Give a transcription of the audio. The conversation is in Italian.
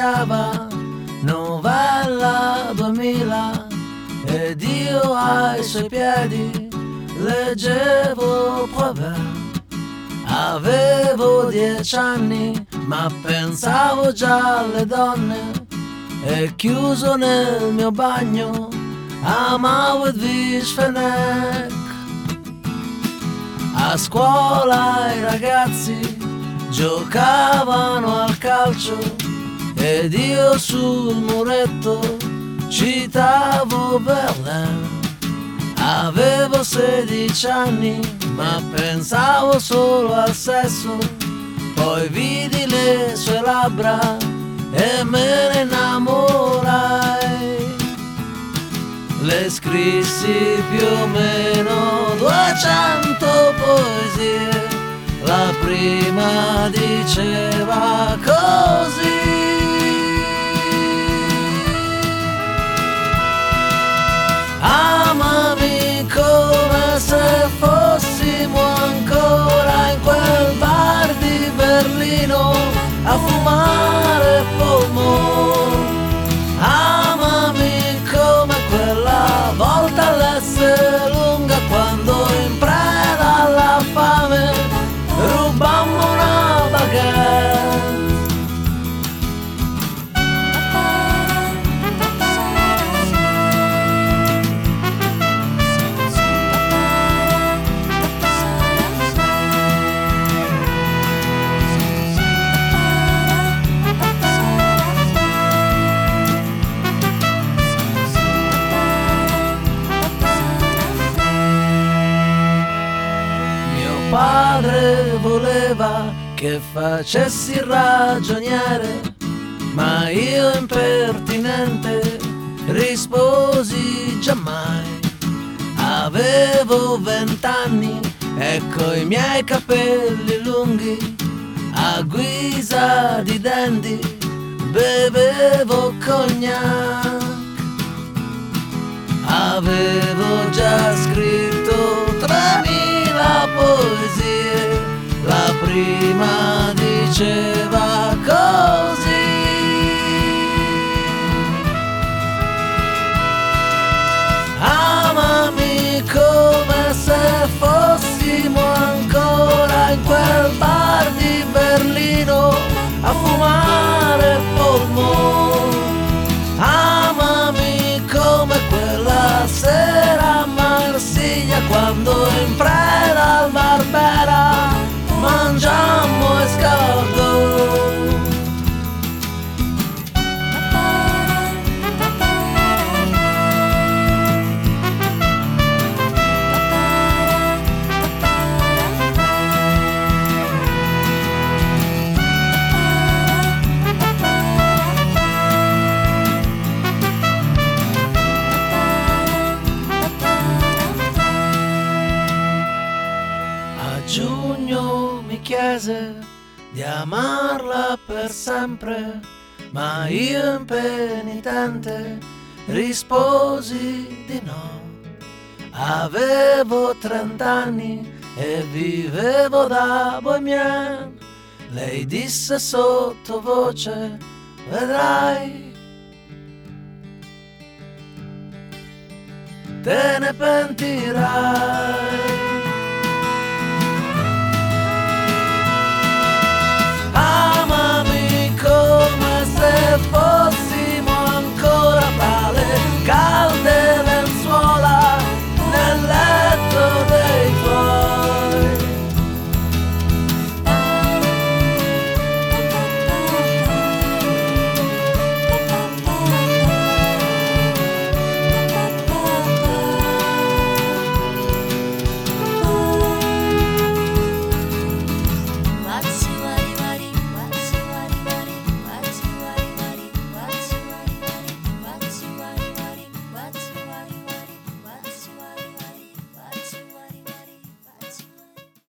giocava novella 2000 ed io ai suoi piedi leggevo Proverbe. Avevo 10 anni ma pensavo già alle donne e chiuso nel mio bagno amavo Edwige Fenech. A scuola i ragazzi giocavano al calcio ed io sul muretto citavo Verlaine. Avevo 16 anni ma pensavo solo al sesso, poi vidi le sue labbra e me ne innamorai. Le scrissi più o meno 200 poesie, la prima diceva così: amami come se fossimo ancora in quel bar di Berlino a fumare polmone. Amami come quella volta all'S lunga quando in preda alla fame rubammo una baguette. Padre voleva che facessi il ragioniere, ma io impertinente risposi giammai. Avevo 20 anni e coi miei capelli lunghi a guisa di dandy bevevo cognac. Avevo già scritto 3000 poesie, la prima diceva così: amami come se fossimo ancora in quel bar di Berlino a fumare polmone. Amami come quella sera a Marsiglia quando in preda al Barbera mangiammo escargot. Giugno mi chiese di amarla per sempre, ma io impenitente risposi di no. Avevo 30 anni e vivevo da bohemian. Lei disse sottovoce: vedrai, te ne pentirai.